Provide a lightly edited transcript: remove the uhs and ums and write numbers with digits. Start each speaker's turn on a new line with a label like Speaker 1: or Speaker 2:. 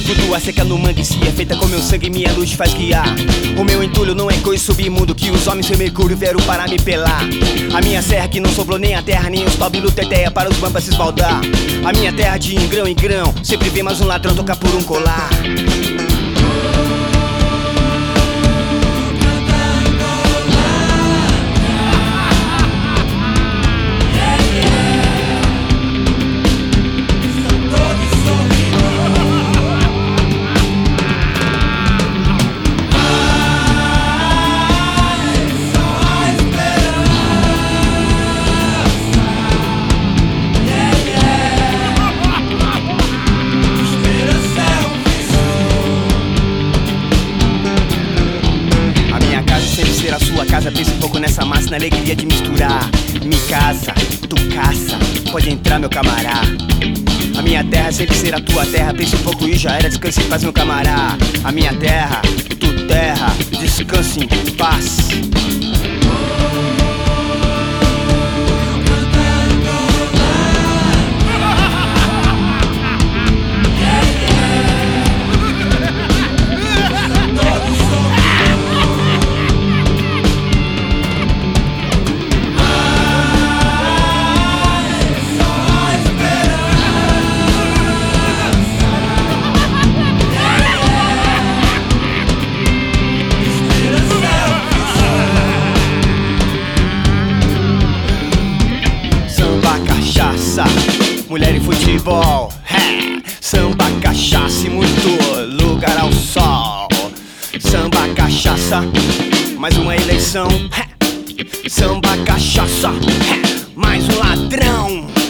Speaker 1: flutua, seca no mangue, se é feita com meu sangue, minha luz faz guiar. O meu entulho não é coisa submundo que os homens sem mercúrio vieram para me pelar. A minha serra que não sobrou nem a terra, nem os tobilos teteia para os bambas se esbaldar. A minha terra de grão em grão, sempre vem mais um ladrão tocar por um colar. A sua casa, pensa um pouco nessa massa, na alegria de misturar. Me casa, tu caça, pode entrar meu camará. A minha terra sempre será tua terra, pensa um pouco e já era, descanse em paz meu camará. A minha terra, tu terra, descanse em paz. Mulher e futebol, samba, cachaça e muito lugar ao sol. Samba, cachaça, mais uma eleição. Samba, cachaça, mais um ladrão.